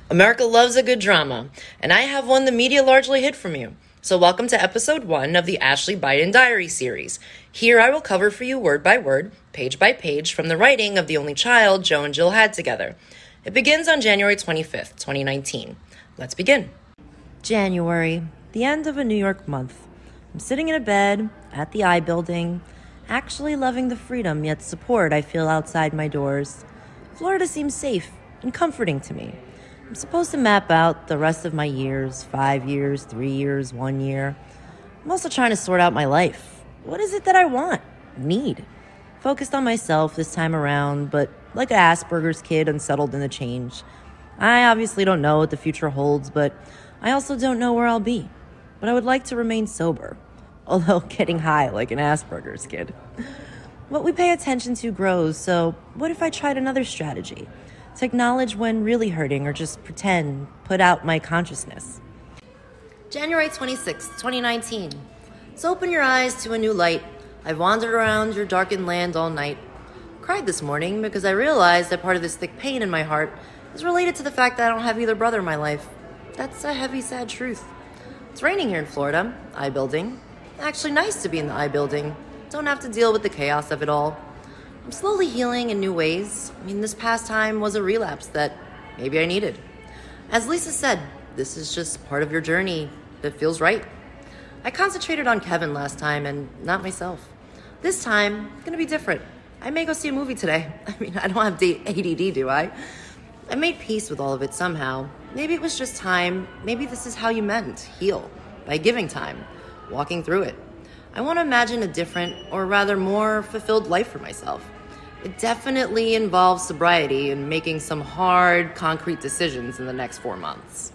America loves a good drama, and I have one the media largely hid from you. So welcome to episode 1 of the Ashley Biden Diary series. Here I will cover for you word by word, page by page, from the writing of the only child Joe and Jill had together. It begins on January 25th, 2019. Let's begin. January, the end of a New York month. I'm sitting in a bed at the I Building, actually loving the freedom yet support I feel outside my doors. Florida seems safe and comforting to me. I'm supposed to map out the rest of my years, 5 years, 3 years, 1 year. I'm also trying to sort out my life. What is it that I want, need? Focused on myself this time around, but like an Asperger's kid unsettled in the change. I obviously don't know what the future holds, but I also don't know where I'll be. But I would like to remain sober, although getting high like an Asperger's kid. What we pay attention to grows, so what if I tried another strategy? To acknowledge when really hurting or just pretend, put out my consciousness. January 26, 2019. So open your eyes to a new light. I've wandered around your darkened land all night. Cried this morning because I realized that part of this thick pain in my heart is related to the fact that I don't have either brother in my life. That's a heavy, sad truth. It's raining here in Florida, I Building. Actually nice to be in the I Building. Don't have to deal with the chaos of it all. I'm slowly healing in new ways. This past time was a relapse that maybe I needed. As Lisa said, this is just part of your journey that feels right. I concentrated on Kevin last time and not myself. This time, it's gonna be different. I may go see a movie today. I don't have ADD, do I? I made peace with all of it somehow. Maybe it was just time. Maybe this is how you meant heal, by giving time, walking through it. I want to imagine a different, or rather more fulfilled life for myself. It definitely involves sobriety and making some hard, concrete decisions in the next 4 months.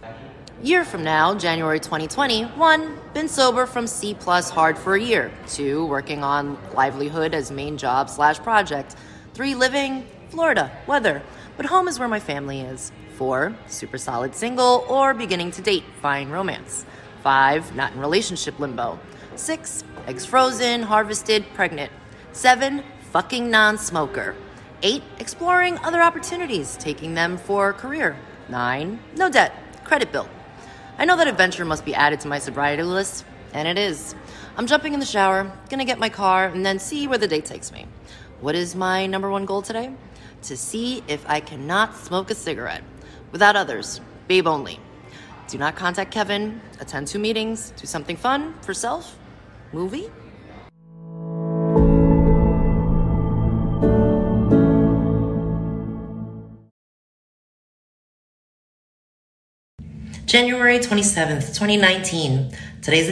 Year from now, January 2020, 1, been sober from C+ hard for a year. 2, working on livelihood as main job / project. 3, living, Florida, weather, but home is where my family is. 4, super solid single or beginning to date, fine romance. 5, not in relationship limbo. 6, eggs frozen, harvested, pregnant. 7, fucking non-smoker. 8, exploring other opportunities, taking them for a career. 9, no debt, credit built. I know that adventure must be added to my sobriety list, and it is. I'm jumping in the shower, gonna get my car, and then see where the day takes me. What is my number 1 goal today? To see if I cannot smoke a cigarette. Without others, babe only. Do not contact Kevin, attend 2 meetings, do something fun for self. Movie? January 27th, 2019. Today's a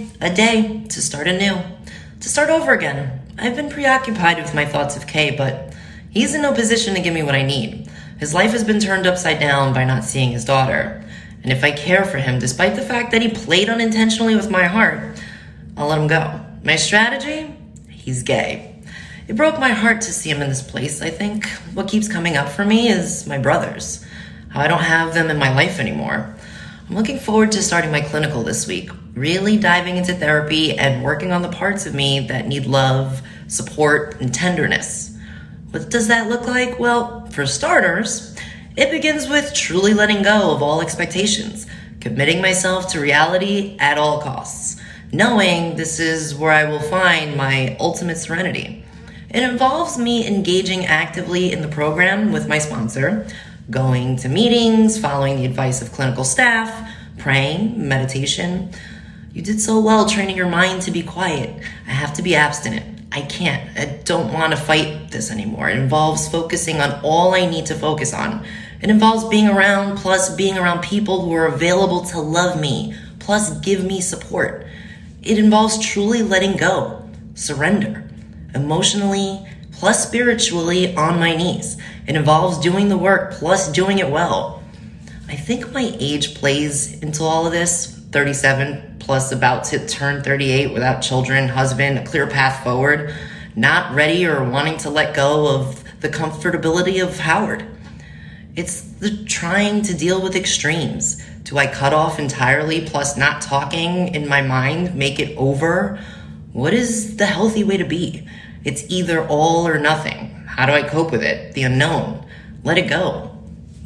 day to start anew, to start over again. I've been preoccupied with my thoughts of Kay, but he's in no position to give me what I need. His life has been turned upside down by not seeing his daughter. And if I care for him, despite the fact that he played unintentionally with my heart, I'll let him go. My strategy? He's gay. It broke my heart to see him in this place. I think what keeps coming up for me is my brothers. How I don't have them in my life anymore. I'm looking forward to starting my clinical this week, really diving into therapy and working on the parts of me that need love, support, and tenderness. What does that look like? Well, for starters, it begins with truly letting go of all expectations, committing myself to reality at all costs, knowing this is where I will find my ultimate serenity. It involves me engaging actively in the program with my sponsor, going to meetings, following the advice of clinical staff, praying, meditation. You did so well training your mind to be quiet. I have to be abstinent. I can't. I don't want to fight this anymore. It involves focusing on all I need to focus on. It involves being around, plus being around people who are available to love me, plus give me support. It involves truly letting go, surrender, emotionally, plus spiritually on my knees. It involves doing the work, plus doing it well. I think my age plays into all of this. 37, plus about to turn 38 without children, husband, a clear path forward, not ready or wanting to let go of the comfortability of Howard. It's the trying to deal with extremes. Do I cut off entirely, plus not talking in my mind, make it over? What is the healthy way to be? It's either all or nothing. How do I cope with it? The unknown. Let it go.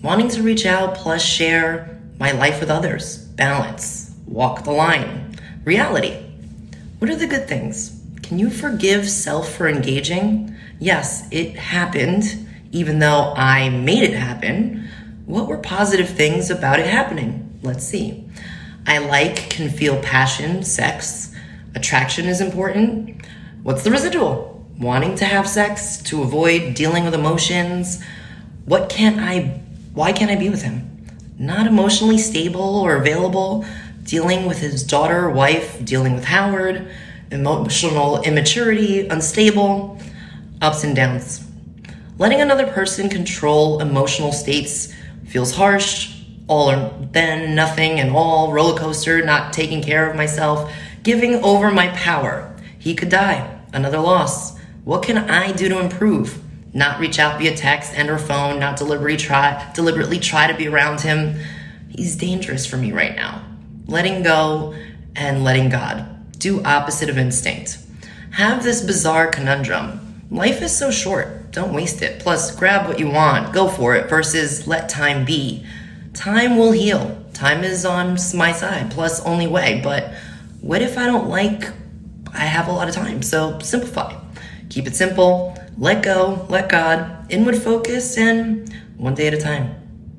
Wanting to reach out plus share my life with others. Balance. Walk the line. Reality. What are the good things? Can you forgive self for engaging? Yes, it happened, even though I made it happen. What were positive things about it happening? Let's see. Can feel passion, sex. Attraction is important. What's the residual? Wanting to have sex to avoid dealing with emotions. Why can't I be with him? Not emotionally stable or available. Dealing with his daughter, wife, dealing with Howard. Emotional immaturity, unstable. Ups and downs. Letting another person control emotional states feels harsh. All or then, nothing and all, roller coaster, not taking care of myself, giving over my power. He could die, another loss. What can I do to improve? Not reach out via text and or phone, not deliberately try to be around him. He's dangerous for me right now. Letting go and letting God. Do opposite of instinct. Have this bizarre conundrum. Life is so short, don't waste it. Plus, grab what you want, go for it, versus let time be. Time will heal. Time is on my side, plus only way. But what if I have a lot of time? So simplify. Keep it simple. Let go, let God, inward focus, and one day at a time.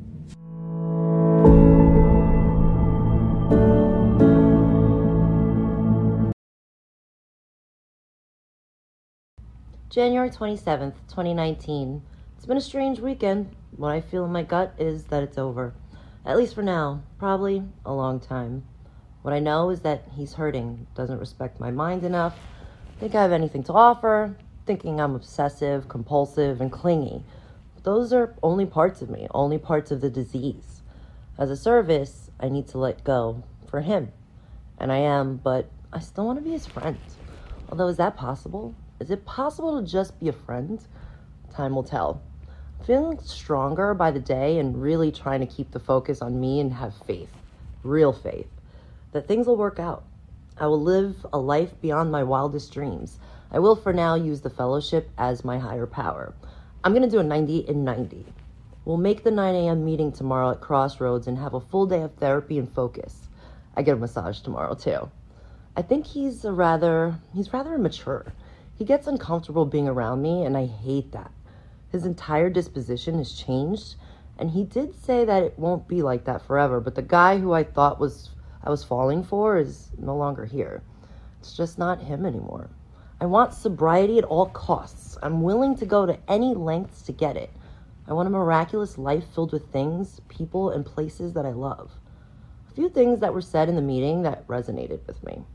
January 27th, 2019. It's been a strange weekend. What I feel in my gut is that it's over. At least for now. Probably a long time. What I know is that he's hurting, doesn't respect my mind enough, think I have anything to offer, thinking I'm obsessive, compulsive, and clingy. But those are only parts of me, only parts of the disease. As a service, I need to let go for him. And I am, but I still want to be his friend. Although, is that possible? Is it possible to just be a friend? Time will tell. I'm feeling stronger by the day and really trying to keep the focus on me and have faith, real faith, that things will work out. I will live a life beyond my wildest dreams. I will for now use the fellowship as my higher power. I'm going to do a 90 in 90. We'll make the 9 a.m. meeting tomorrow at Crossroads and have a full day of therapy and focus. I get a massage tomorrow too. I think he's rather immature. He gets uncomfortable being around me, and I hate that. His entire disposition has changed, and he did say that it won't be like that forever, but the guy who I thought I was falling for is no longer here. It's just not him anymore. I want sobriety at all costs. I'm willing to go to any lengths to get it. I want a miraculous life filled with things, people, and places that I love. A few things that were said in the meeting that resonated with me.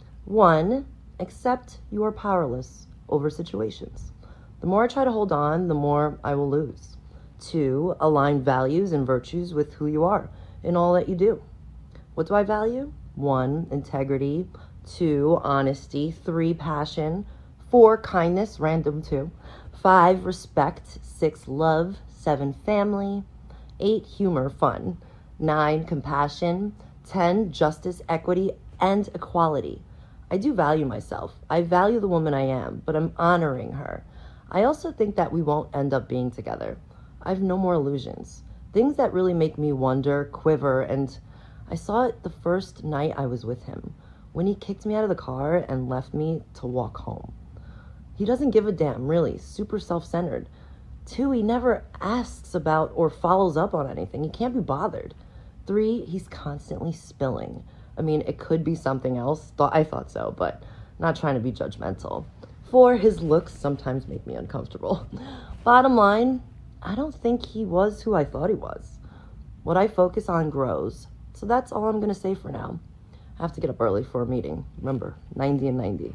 1, accept you are powerless over situations. The more I try to hold on, the more I will lose. 2, align values and virtues with who you are in all that you do. What do I value? 1, integrity. 2, honesty. 3, passion. 4, kindness, random 2. 5, respect. 6, love. 7, family. 8, humor, fun. 9, compassion. 10, justice, equity, and equality. I do value myself. I value the woman I am, but I'm honoring her. I also think that we won't end up being together. I have no more illusions. Things that really make me wonder, quiver, and I saw it the first night I was with him, when he kicked me out of the car and left me to walk home. He doesn't give a damn, really, super self-centered. 2, he never asks about or follows up on anything. He can't be bothered. 3, he's constantly spilling. I mean, it could be something else. I thought so, but not trying to be judgmental. 4, his looks sometimes make me uncomfortable. Bottom line, I don't think he was who I thought he was. What I focus on grows. So that's all I'm going to say for now. I have to get up early for a meeting. Remember, 90 and 90.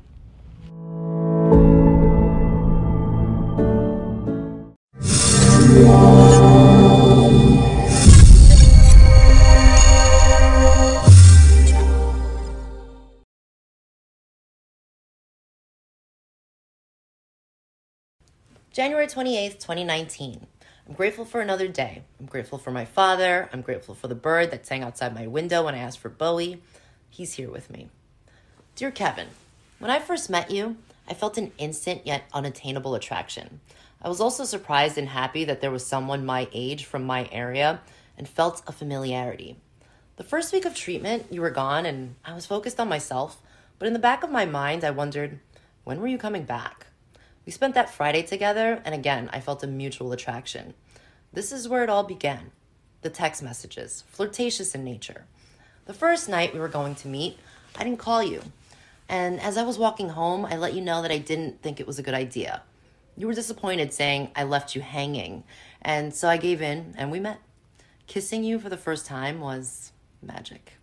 January 28th, 2019. I'm grateful for another day. I'm grateful for my father. I'm grateful for the bird that sang outside my window when I asked for Bowie. He's here with me. Dear Kevin, when I first met you, I felt an instant yet unattainable attraction. I was also surprised and happy that there was someone my age from my area and felt a familiarity. The first week of treatment, you were gone and I was focused on myself, but in the back of my mind, I wondered, when were you coming back? We spent that Friday together, and again, I felt a mutual attraction. This is where it all began. The text messages, flirtatious in nature. The first night we were going to meet, I didn't call you. And as I was walking home, I let you know that I didn't think it was a good idea. You were disappointed, saying I left you hanging. And so I gave in, and we met. Kissing you for the first time was magic.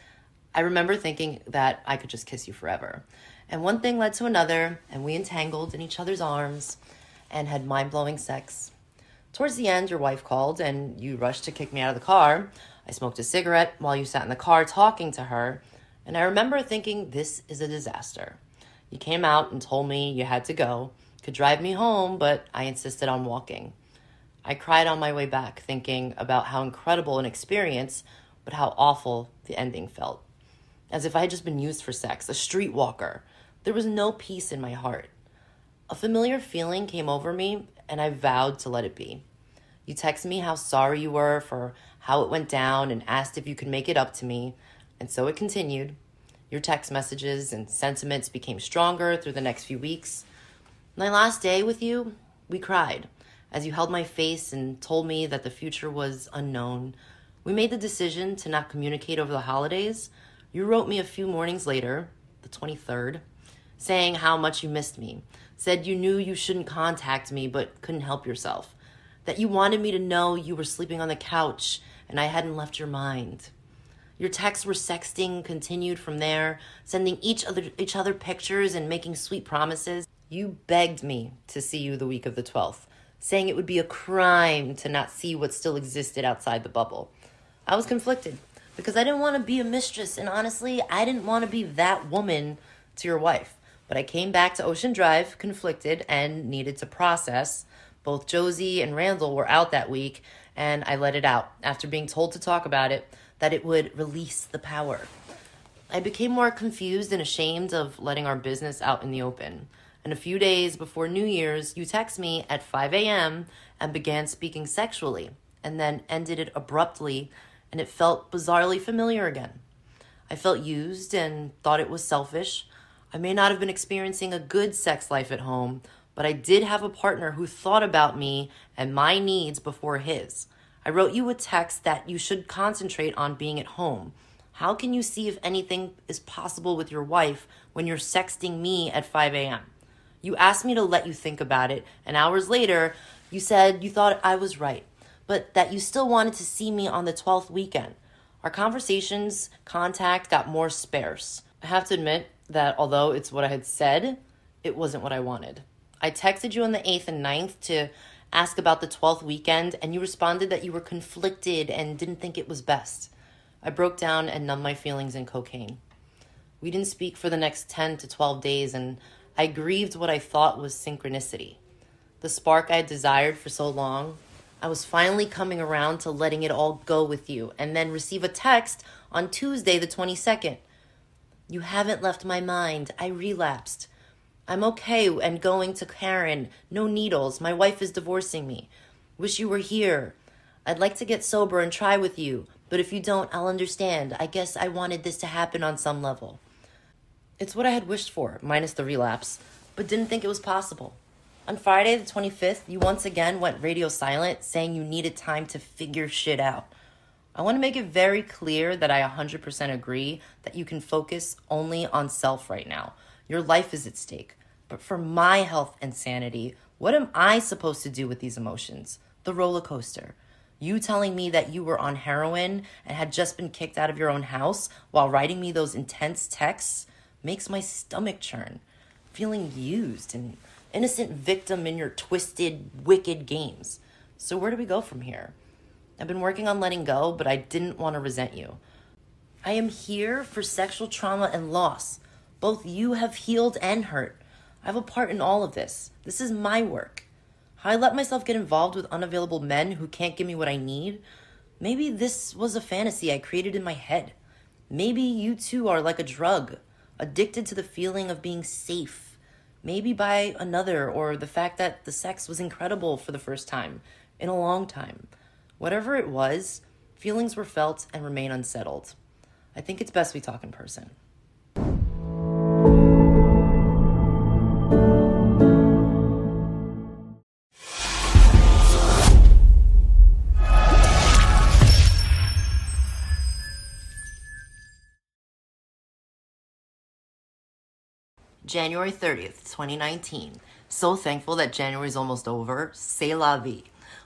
I remember thinking that I could just kiss you forever. And one thing led to another, and we entangled in each other's arms and had mind-blowing sex. Towards the end, your wife called, and you rushed to kick me out of the car. I smoked a cigarette while you sat in the car talking to her, and I remember thinking, this is a disaster. You came out and told me you had to go, could drive me home, but I insisted on walking. I cried on my way back, thinking about how incredible an experience, but how awful the ending felt. As if I had just been used for sex, a streetwalker. There was no peace in my heart. A familiar feeling came over me, and I vowed to let it be. You texted me how sorry you were for how it went down and asked if you could make it up to me, and so it continued. Your text messages and sentiments became stronger through the next few weeks. My last day with you, we cried as you held my face and told me that the future was unknown. We made the decision to not communicate over the holidays. You wrote me a few mornings later, the 23rd, saying how much you missed me, said you knew you shouldn't contact me but couldn't help yourself, that you wanted me to know you were sleeping on the couch and I hadn't left your mind. Your texts were sexting, continued from there, sending each other pictures and making sweet promises. You begged me to see you the week of the 12th, saying it would be a crime to not see what still existed outside the bubble. I was conflicted because I didn't want to be a mistress, and honestly, I didn't want to be that woman to your wife. But I came back to Ocean Drive, conflicted, and needed to process. Both Josie and Randall were out that week, and I let it out after being told to talk about it, that it would release the power. I became more confused and ashamed of letting our business out in the open. And a few days before New Year's, you text me at 5 a.m. and began speaking sexually, and then ended it abruptly, and it felt bizarrely familiar again. I felt used and thought it was selfish. I may not have been experiencing a good sex life at home, but I did have a partner who thought about me and my needs before his. I wrote you a text that you should concentrate on being at home. How can you see if anything is possible with your wife when you're sexting me at 5 a.m.? You asked me to let you think about it, and hours later, you said you thought I was right, but that you still wanted to see me on the 12th weekend. Our conversations, contact got more sparse. I have to admit that although it's what I had said, it wasn't what I wanted. I texted you on the 8th and 9th to ask about the 12th weekend, and you responded that you were conflicted and didn't think it was best. I broke down and numbed my feelings in cocaine. We didn't speak for the next 10 to 12 days, and I grieved what I thought was synchronicity. The spark I had desired for so long, I was finally coming around to letting it all go with you, and then receive a text on Tuesday the 22nd. You haven't left my mind. I relapsed. I'm okay and going to Karen. No needles. My wife is divorcing me. Wish you were here. I'd like to get sober and try with you, but if you don't, I'll understand. I guess I wanted this to happen on some level. It's what I had wished for, minus the relapse, but didn't think it was possible. On Friday the 25th, you once again went radio silent, saying you needed time to figure shit out. I want to make it very clear that I 100% agree that you can focus only on self right now. Your life is at stake. But for my health and sanity, what am I supposed to do with these emotions? The roller coaster. You telling me that you were on heroin and had just been kicked out of your own house while writing me those intense texts makes my stomach churn. Feeling used and innocent victim in your twisted, wicked games. So where do we go from here? I've been working on letting go, but I didn't want to resent you. I am here for sexual trauma and loss. Both you have healed and hurt. I have a part in all of this. This is my work. How I let myself get involved with unavailable men who can't give me what I need. Maybe this was a fantasy I created in my head. Maybe you too are like a drug, addicted to the feeling of being safe. maybe by another, or the fact that the sex was incredible for the first time in a long time. Whatever it was, feelings were felt and remain unsettled. I think it's best we talk in person. January 30th, 2019. So thankful that January's almost over. C'est la vie.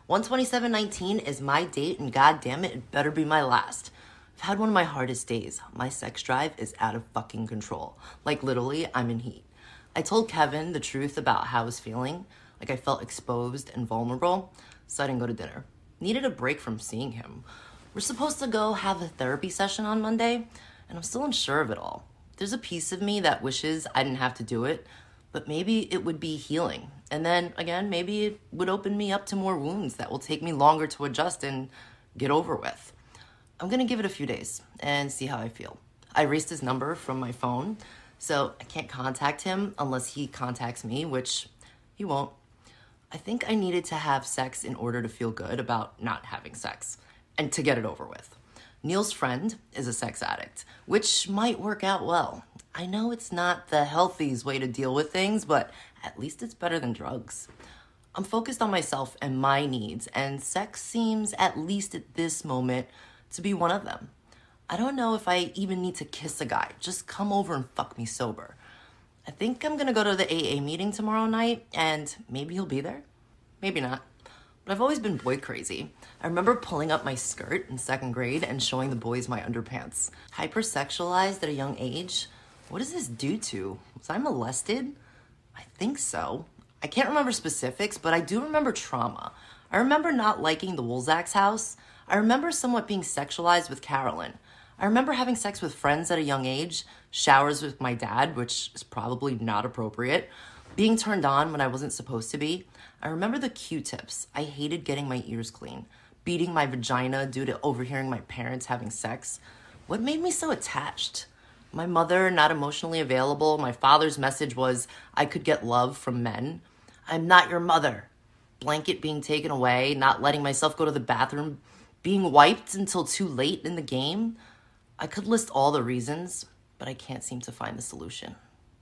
12719 is my date, and god damn it, it better be my last. I've had one of my hardest days. My sex drive is out of fucking control. Like, literally, I'm in heat. I told Kevin the truth about how I was feeling. Like, I felt exposed and vulnerable, so I didn't go to dinner. Needed a break from seeing him. We're supposed to go have a therapy session on Monday, and I'm still unsure of it all. There's a piece of me that wishes I didn't have to do it, but maybe it would be healing. And then, again, maybe it would open me up to more wounds that will take me longer to adjust and get over with. I'm gonna give it a few days and see how I feel. I erased his number from my phone, so I can't contact him unless he contacts me, which he won't. I think I needed to have sex in order to feel good about not having sex and to get it over with. Neil's friend is a sex addict, which might work out well. I know it's not the healthiest way to deal with things, but at least it's better than drugs. I'm focused on myself and my needs, and sex seems, at least at this moment, to be one of them. I don't know if I even need to kiss a guy. Just come over and fuck me sober. I think I'm gonna go to the AA meeting tomorrow night, and maybe he'll be there. Maybe not. But I've always been boy crazy. I remember pulling up my skirt in 2nd grade and showing the boys my underpants. Hypersexualized at a young age? What does this do to? Was I molested? I think so. I can't remember specifics, but I do remember trauma. I remember not liking the Woolsacks house. I remember somewhat being sexualized with Carolyn. I remember having sex with friends at a young age, showers with my dad, which is probably not appropriate, being turned on when I wasn't supposed to be. I remember the Q-tips. I hated getting my ears clean, beating my vagina due to overhearing my parents having sex. What made me so attached? My mother, not emotionally available. My father's message was I could get love from men. I'm not your mother. Blanket being taken away, not letting myself go to the bathroom, being wiped until too late in the game. I could list all the reasons, but I can't seem to find the solution.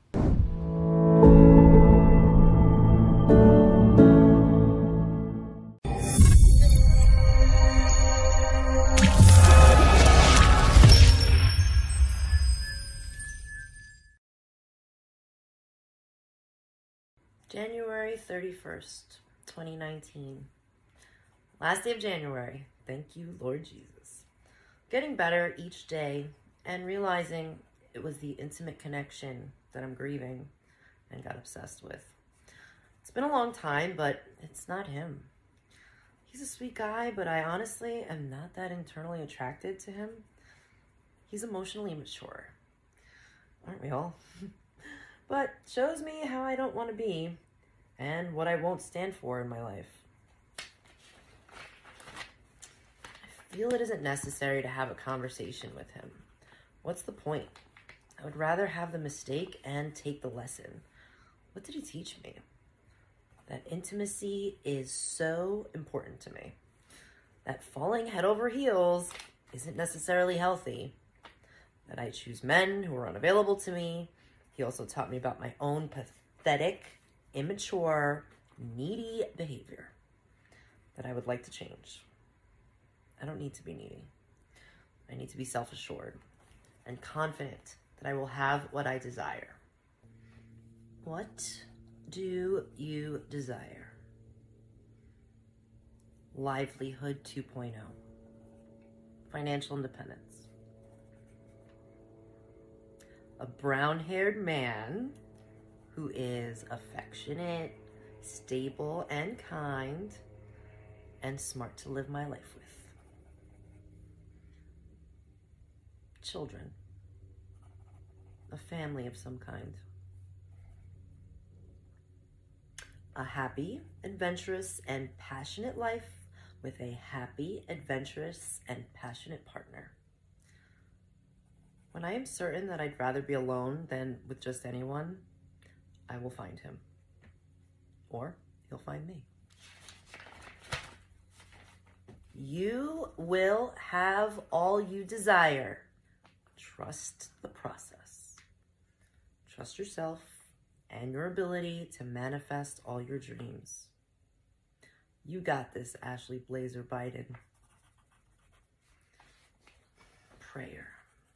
January 31st, 2019. Last day of January. Thank you, Lord Jesus. Getting better each day and realizing it was the intimate connection that I'm grieving and got obsessed with. It's been a long time, but it's not him. He's a sweet guy, but I honestly am not that internally attracted to him. He's emotionally immature. Aren't we all? But shows me how I don't want to be and what I won't stand for in my life. I feel it isn't necessary to have a conversation with him. What's the point? I would rather have the mistake and take the lesson. What did he teach me? That intimacy is so important to me. That falling head over heels isn't necessarily healthy. That I choose men who are unavailable to me. He also taught me about my own pathetic, immature, needy behavior that I would like to change. I don't need to be needy. I need to be self-assured and confident that I will have what I desire. What do you desire? Livelihood 2.0. Financial independence. A brown-haired man who is affectionate, stable, and kind, and smart to live my life with. Children. A family of some kind. A happy, adventurous, and passionate life with a happy, adventurous, and passionate partner. When I am certain that I'd rather be alone than with just anyone, I will find him. Or he'll find me. You will have all you desire. Trust the process. Trust yourself and your ability to manifest all your dreams. You got this, Ashley Blazer Biden. Prayer.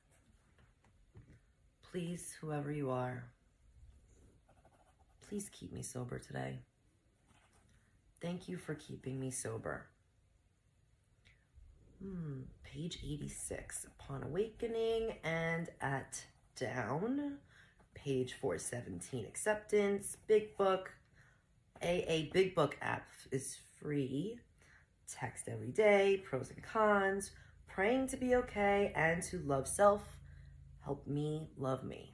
Please, whoever you are, please keep me sober today. Thank you for keeping me sober. Page 86. Upon awakening and at down. Page 417. Acceptance. Big Book. AA Big Book app is free. Text every day. Pros and cons. Praying to be okay and to love self. Help me love me.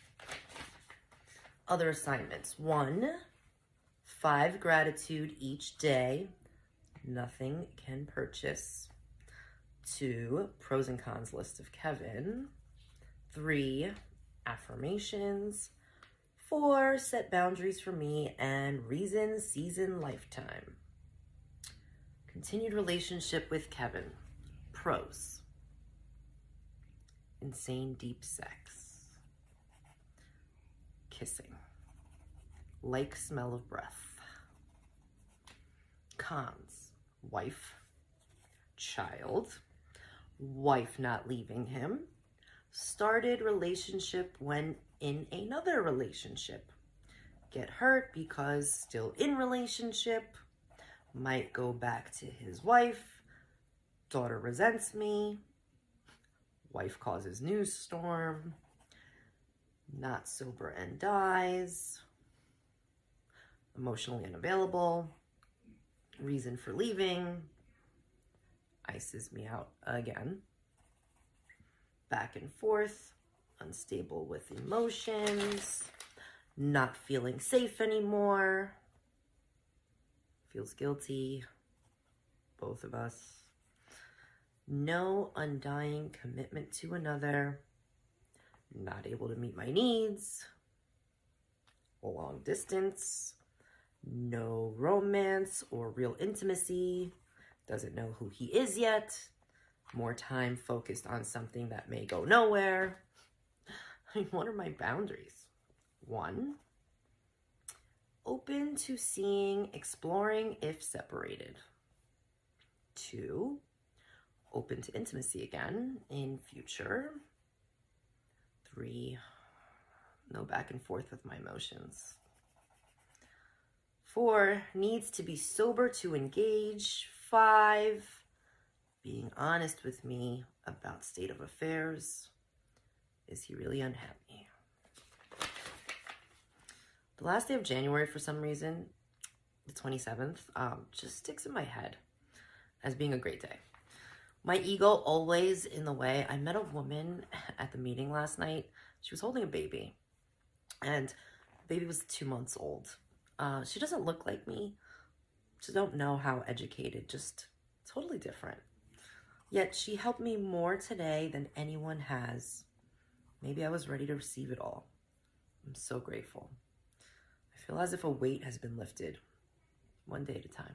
Other assignments. 1. 5 gratitude each day. Nothing can purchase. 2. Pros and cons list of Kevin. 3. Affirmations. 4. Set boundaries for me and reason, season, lifetime. Continued relationship with Kevin. Pros. Insane deep sex. Kissing. Like smell of breath. Cons. Wife. Child. Wife not leaving him. Started relationship when in another relationship. Get hurt because still in relationship. Might go back to his wife. Daughter resents me. Wife causes news storm. Not sober and dies. Emotionally unavailable. Reason for leaving. Ices me out again. Back and forth. Unstable with emotions. Not feeling safe anymore. Feels guilty. Both of us. No undying commitment to another. Not able to meet my needs. Long distance. No romance or real intimacy. Doesn't know who he is yet. More time focused on something that may go nowhere. I mean, what are my boundaries? 1. Open to seeing, exploring if separated. 2. Open to intimacy again in future. 3. No back and forth with my emotions. 4. Needs to be sober to engage. 5. Being honest with me about state of affairs. Is he really unhappy? The last day of January, for some reason, the 27th, just sticks in my head as being a great day. My ego always in the way. I met a woman at the meeting last night. She was holding a baby, and the baby was 2 months old. She doesn't look like me. Just don't know how educated, just totally different. Yet she helped me more today than anyone has. Maybe I was ready to receive it all. I'm so grateful. I feel as if a weight has been lifted, one day at a time.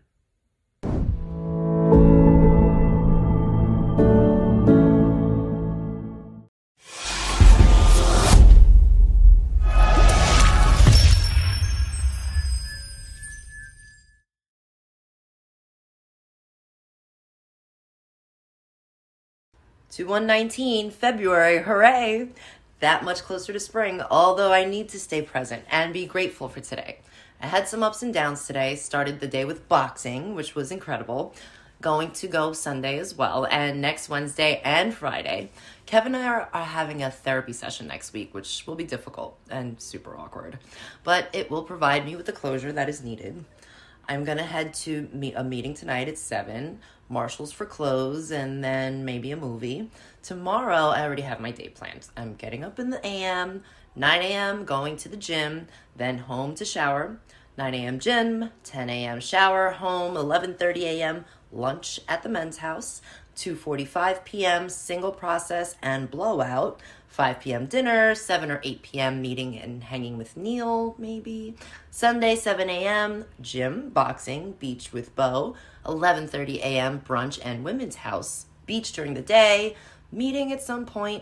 To 119, February, hooray! That much closer to spring, although I need to stay present and be grateful for today. I had some ups and downs today. Started the day with boxing, which was incredible. Going to go Sunday as well, and next Wednesday and Friday. Kevin and I are having a therapy session next week, which will be difficult and super awkward, but it will provide me with the closure that is needed. I'm going to head to a meeting tonight at 7, Marshall's for clothes, and then maybe a movie. Tomorrow, I already have my day planned. I'm getting up in the a.m., 9 a.m., going to the gym, then home to shower, 9 a.m. gym, 10 a.m. shower, home, 11:30 a.m., lunch at the men's house, 2:45 p.m. single process and blowout, 5 p.m. dinner, 7 or 8 p.m. meeting and hanging with Neil, maybe. Sunday, 7 a.m., gym, boxing, beach with Bo. 11:30 a.m., brunch and women's house. Beach during the day, meeting at some point.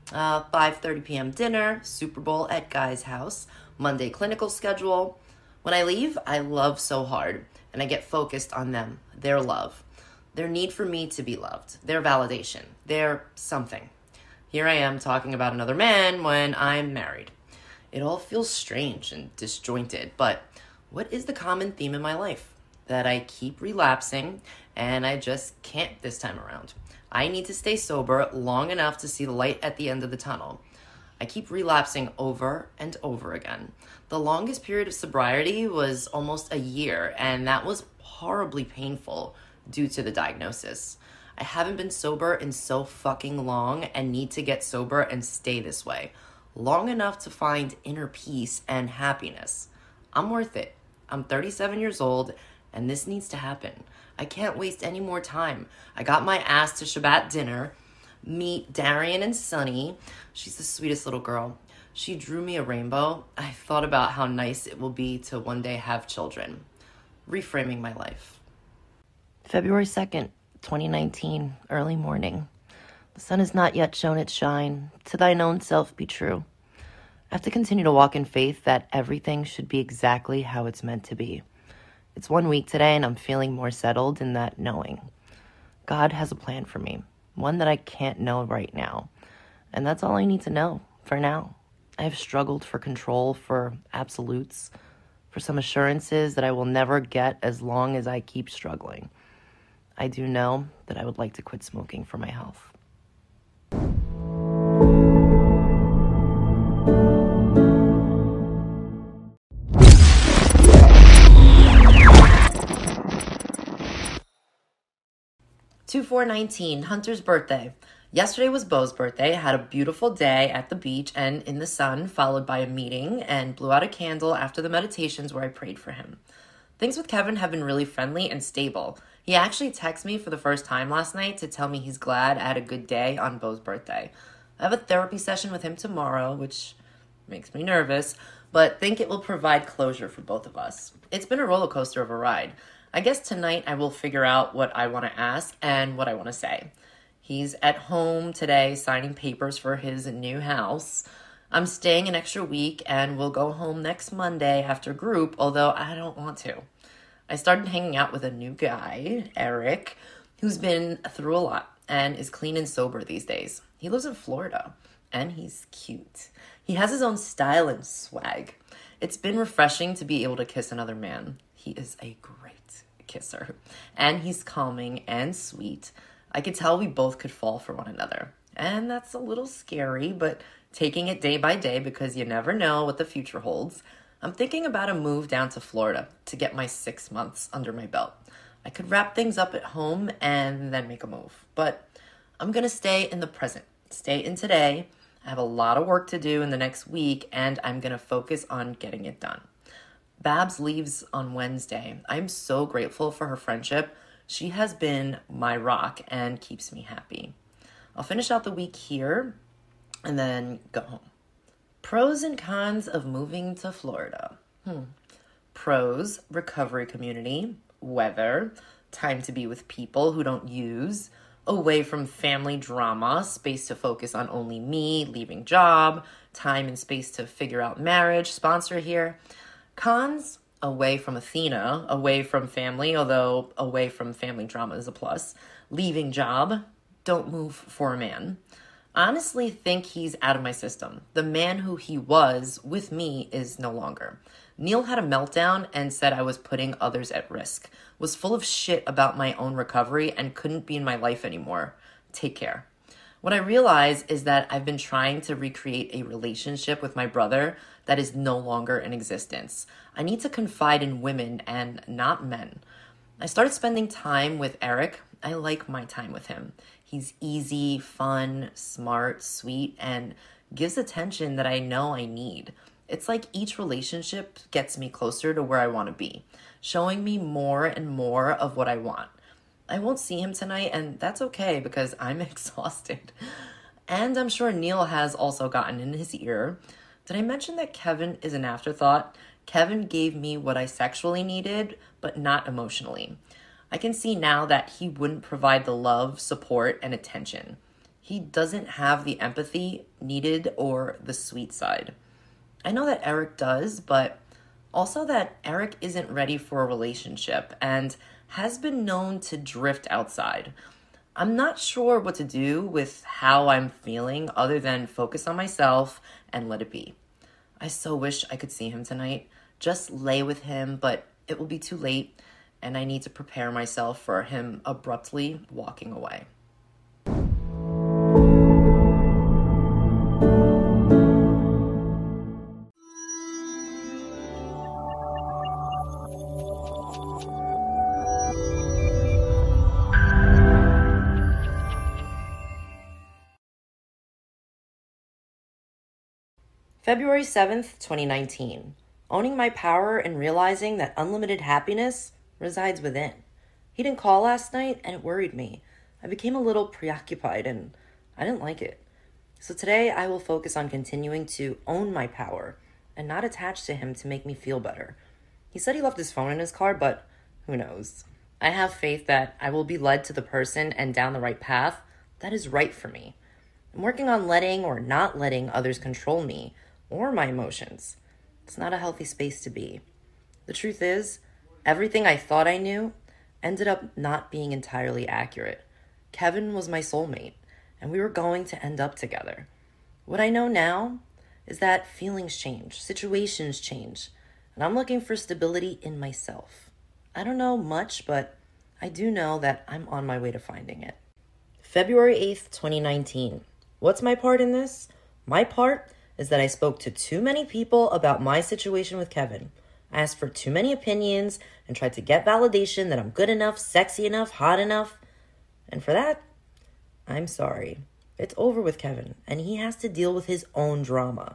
5:30 p.m. dinner, Super Bowl at Guy's house. Monday clinical schedule. When I leave, I love so hard, and I get focused on them, their love, their need for me to be loved, their validation, their something. Here I am talking about another man when I'm married. It all feels strange and disjointed, but what is the common theme in my life? That I keep relapsing, and I just can't this time around. I need to stay sober long enough to see the light at the end of the tunnel. I keep relapsing over and over again. The longest period of sobriety was almost a year, and that was horribly painful due to the diagnosis. I haven't been sober in so fucking long and need to get sober and stay this way. Long enough to find inner peace and happiness. I'm worth it. I'm 37 years old, and this needs to happen. I can't waste any more time. I got my ass to Shabbat dinner. Meet Darian and Sunny. She's the sweetest little girl. She drew me a rainbow. I thought about how nice it will be to one day have children. Reframing my life. February 2nd, 2019, early morning. The sun has not yet shown its shine. To thine own self be true. I have to continue to walk in faith that everything should be exactly how it's meant to be. It's 1 week today, and I'm feeling more settled in that knowing. God has a plan for me, one that I can't know right now. And that's all I need to know for now. I have struggled for control, for absolutes, for some assurances that I will never get as long as I keep struggling. I do know that I would like to quit smoking for my health. Two 4/19, Hunter's birthday. Yesterday was Bo's birthday. I had a beautiful day at the beach and in the sun, followed by a meeting, and blew out a candle after the meditations where I prayed for him. Things with Kevin have been really friendly and stable. He actually texted me for the first time last night to tell me he's glad I had a good day on Bo's birthday. I have a therapy session with him tomorrow, which makes me nervous, but think it will provide closure for both of us. It's been a roller coaster of a ride. I guess tonight I will figure out what I want to ask and what I want to say. He's at home today signing papers for his new house. I'm staying an extra week and will go home next Monday after group, although I don't want to. I started hanging out with a new guy, Eric, who's been through a lot and is clean and sober these days. He lives in Florida and he's cute. He has his own style and swag. It's been refreshing to be able to kiss another man. He is a great kisser and he's calming and sweet. I could tell we both could fall for one another. And that's a little scary, but taking it day by day because you never know what the future holds. I'm thinking about a move down to Florida to get my 6 months under my belt. I could wrap things up at home and then make a move. But I'm going to stay in the present, stay in today. I have a lot of work to do in the next week, and I'm going to focus on getting it done. Babs leaves on Wednesday. I'm so grateful for her friendship. She has been my rock and keeps me happy. I'll finish out the week here and then go home. Pros and cons of moving to Florida. Pros, recovery community, weather, time to be with people who don't use, away from family drama, space to focus on only me, leaving job, time and space to figure out marriage, sponsor here. Cons, away from Athena, away from family, although away from family drama is a plus. Leaving job, don't move for a man. Honestly think he's out of my system. The man who he was with me is no longer. Neil had a meltdown and said I was putting others at risk, was full of shit about my own recovery and couldn't be in my life anymore. Take care. What I realize is that I've been trying to recreate a relationship with my brother that is no longer in existence. I need to confide in women and not men. I started spending time with Eric. I like my time with him. He's easy, fun, smart, sweet, and gives attention that I know I need. It's like each relationship gets me closer to where I want to be, showing me more and more of what I want. I won't see him tonight, and that's okay because I'm exhausted. And I'm sure Neil has also gotten in his ear. Did I mention that Kevin is an afterthought? Kevin gave me what I sexually needed, but not emotionally. I can see now that he wouldn't provide the love, support, and attention. He doesn't have the empathy needed or the sweet side. I know that Eric does, but also that Eric isn't ready for a relationship and has been known to drift outside. I'm not sure what to do with how I'm feeling other than focus on myself and let it be. I so wish I could see him tonight, just lay with him, but it will be too late, and I need to prepare myself for him abruptly walking away. February 7th, 2019. Owning my power and realizing that unlimited happiness resides within. He didn't call last night and it worried me. I became a little preoccupied and I didn't like it. So today I will focus on continuing to own my power and not attach to him to make me feel better. He said he left his phone in his car, but who knows? I have faith that I will be led to the person and down the right path that is right for me. I'm working on letting or not letting others control me or my emotions. It's not a healthy space to be. The truth is, everything I thought I knew ended up not being entirely accurate. Kevin was my soulmate, and we were going to end up together. What I know now is that feelings change, situations change, and I'm looking for stability in myself. I don't know much, but I do know that I'm on my way to finding it. February 8th, 2019. What's my part in this? My part is that I spoke to too many people about my situation with Kevin. I asked for too many opinions and tried to get validation that I'm good enough, sexy enough, hot enough. And for that, I'm sorry. It's over with Kevin, and he has to deal with his own drama.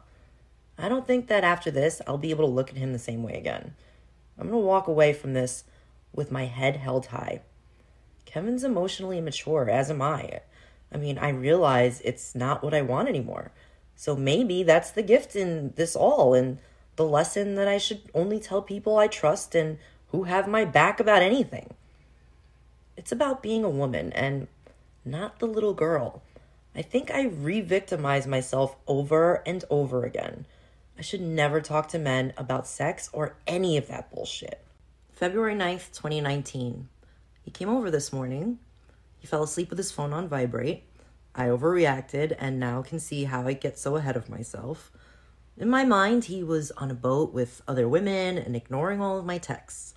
I don't think that after this, I'll be able to look at him the same way again. I'm going to walk away from this with my head held high. Kevin's emotionally immature, as am I. I realize it's not what I want anymore. So maybe that's the gift in this all and the lesson that I should only tell people I trust and who have my back about anything. It's about being a woman and not the little girl. I think I re-victimize myself over and over again. I should never talk to men about sex or any of that bullshit. February 9th, 2019. He came over this morning. He fell asleep with his phone on vibrate. I overreacted and now can see how I get so ahead of myself. In my mind, he was on a boat with other women and ignoring all of my texts.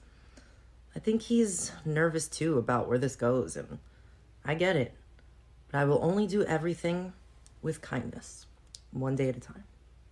I think he's nervous too about where this goes, and I get it. But I will only do everything with kindness, one day at a time.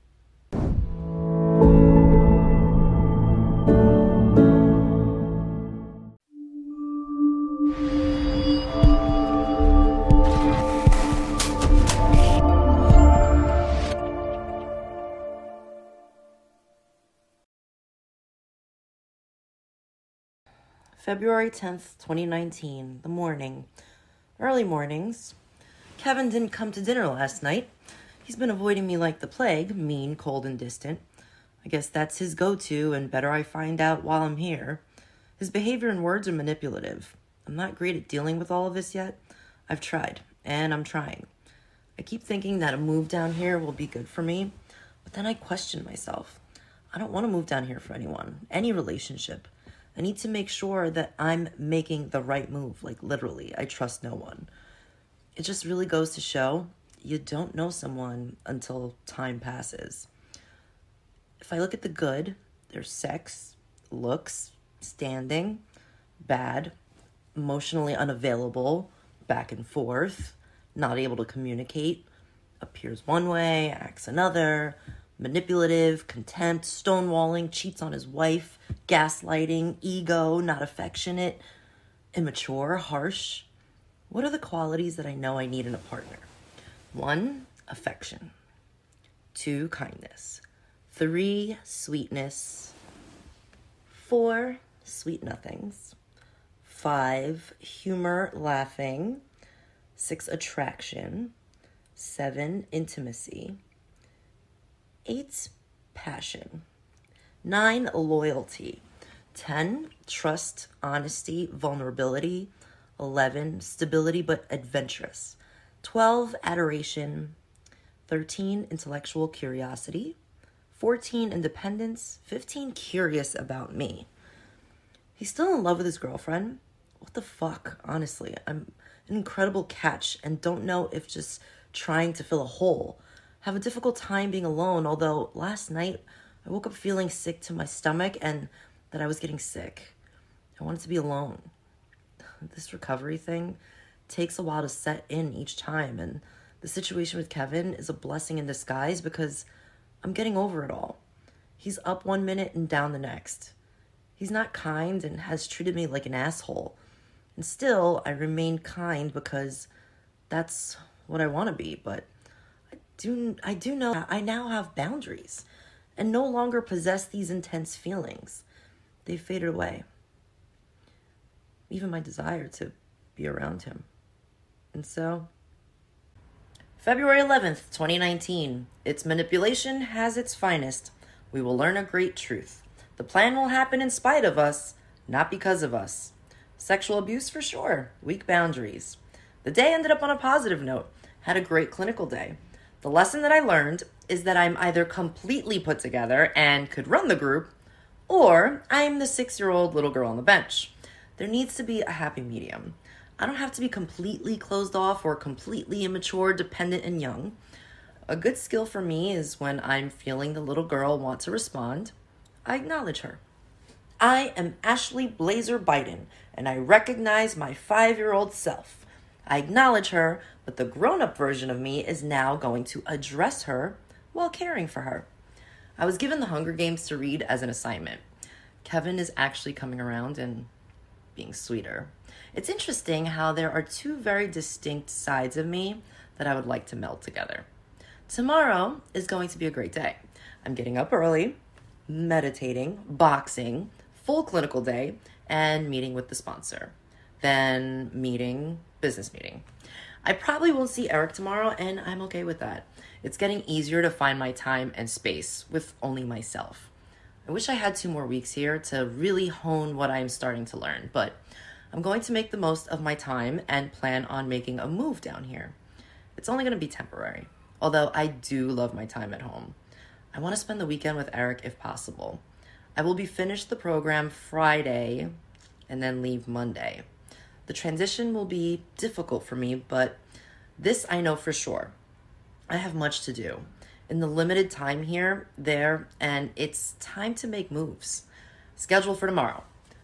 February 10th, 2019, the morning. Early mornings. Kevin didn't come to dinner last night. He's been avoiding me like the plague, mean, cold, and distant. I guess that's his go-to, and better I find out while I'm here. His behavior and words are manipulative. I'm not great at dealing with all of this yet. I've tried, and I'm trying. I keep thinking that a move down here will be good for me, but then I question myself. I don't want to move down here for anyone, any relationship. I need to make sure that I'm making the right move, like literally. I trust no one. It just really goes to show you don't know someone until time passes. If I look at the good, there's sex, looks, standing, bad, emotionally unavailable, back and forth, not able to communicate, appears one way, acts another, manipulative, contempt, stonewalling, cheats on his wife, gaslighting, ego, not affectionate, immature, harsh. What are the qualities that I know I need in a partner? 1, affection. 2, kindness. 3, sweetness. 4, sweet nothings. 5, humor, laughing. 6, attraction. 7, intimacy. 8, passion. 9, loyalty. 10, trust, honesty, vulnerability. 11, stability but adventurous. 12, adoration. 13, intellectual curiosity. 14, independence. 15, curious about me. He's still in love with his girlfriend? What the fuck, honestly. I'm an incredible catch and don't know if just trying to fill a hole. Have a difficult time being alone, although last night I woke up feeling sick to my stomach and that I was getting sick. I wanted to be alone. This recovery thing takes a while to set in each time, and the situation with Kevin is a blessing in disguise because I'm getting over it all. He's up one minute and down the next. He's not kind and has treated me like an asshole. And still, I remain kind because that's what I want to be, but I do know I now have boundaries and no longer possess these intense feelings. They faded away. Even my desire to be around him. And so, February 11th, 2019. Its manipulation has its finest. We will learn a great truth. The plan will happen in spite of us, not because of us. Sexual abuse for sure. Weak boundaries. The day ended up on a positive note. Had a great clinical day. The lesson that I learned is that I'm either completely put together and could run the group, or I'm the 6-year-old little girl on the bench. There needs to be a happy medium. I don't have to be completely closed off or completely immature, dependent, and young. A good skill for me is when I'm feeling the little girl want to respond, I acknowledge her. I am Ashley Blazer Biden, and I recognize my 5-year-old self. I acknowledge her, but the grown-up version of me is now going to address her while caring for her. I was given the Hunger Games to read as an assignment. Kevin is actually coming around and being sweeter. It's interesting how there are two very distinct sides of me that I would like to meld together. Tomorrow is going to be a great day. I'm getting up early, meditating, boxing, full clinical day, and meeting with the sponsor. Then business meeting. I probably won't see Eric tomorrow, and I'm okay with that. It's getting easier to find my time and space with only myself. I wish I had 2 more weeks here to really hone what I'm starting to learn, but I'm going to make the most of my time and plan on making a move down here. It's only going to be temporary, although I do love my time at home. I want to spend the weekend with Eric if possible. I will be finished the program Friday and then leave Monday. The transition will be difficult for me, but this I know for sure. I have much to do in the limited time here, there, and it's time to make moves. Schedule for tomorrow,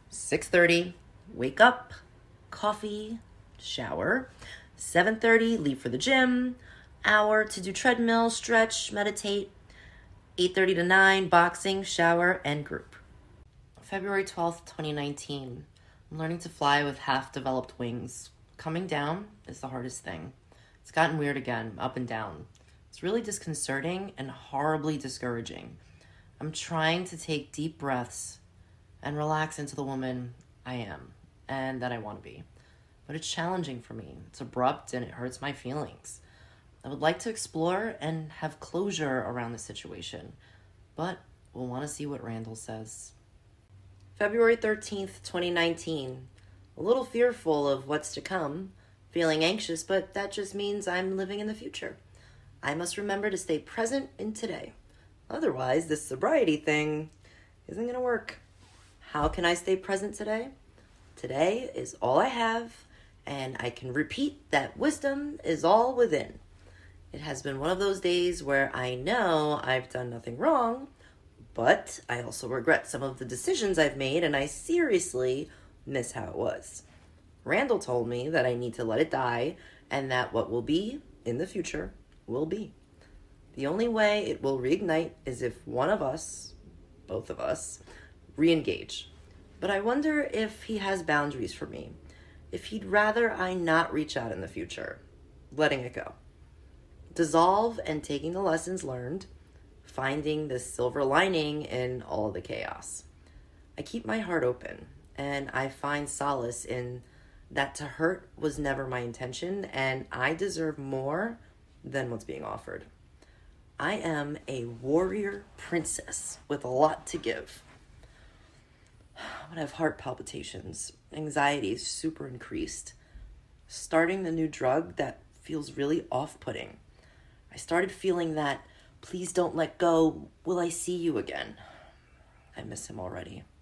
6:30, wake up, coffee, shower, 7:30, leave for the gym, hour to do treadmill, stretch, meditate, 8:30 to 9, boxing, shower, and group. February 12th, 2019. I'm learning to fly with half-developed wings. Coming down is the hardest thing. It's gotten weird again, up and down. It's really disconcerting and horribly discouraging. I'm trying to take deep breaths and relax into the woman I am and that I want to be. But it's challenging for me. It's abrupt and it hurts my feelings. I would like to explore and have closure around the situation, but we'll want to see what Randall says. February 13th, 2019. A little fearful of what's to come, feeling anxious, but that just means I'm living in the future. I must remember to stay present in today. Otherwise, this sobriety thing isn't going to work. How can I stay present today? Today is all I have, and I can repeat that wisdom is all within. It has been one of those days where I know I've done nothing wrong, but I also regret some of the decisions I've made, and I seriously miss how it was. Randall told me that I need to let it die, and that what will be in the future will be. The only way it will reignite is if one of us, both of us, re-engage. But I wonder if he has boundaries for me, if he'd rather I not reach out in the future, letting it go. Dissolve and taking the lessons learned, finding the silver lining in all the chaos. I keep my heart open, and I find solace in that to hurt was never my intention, and I deserve more than what's being offered. I am a warrior princess with a lot to give. But I have heart palpitations, anxiety is super increased. Starting the new drug that feels really off-putting. I started feeling that, please don't let go, will I see you again? I miss him already.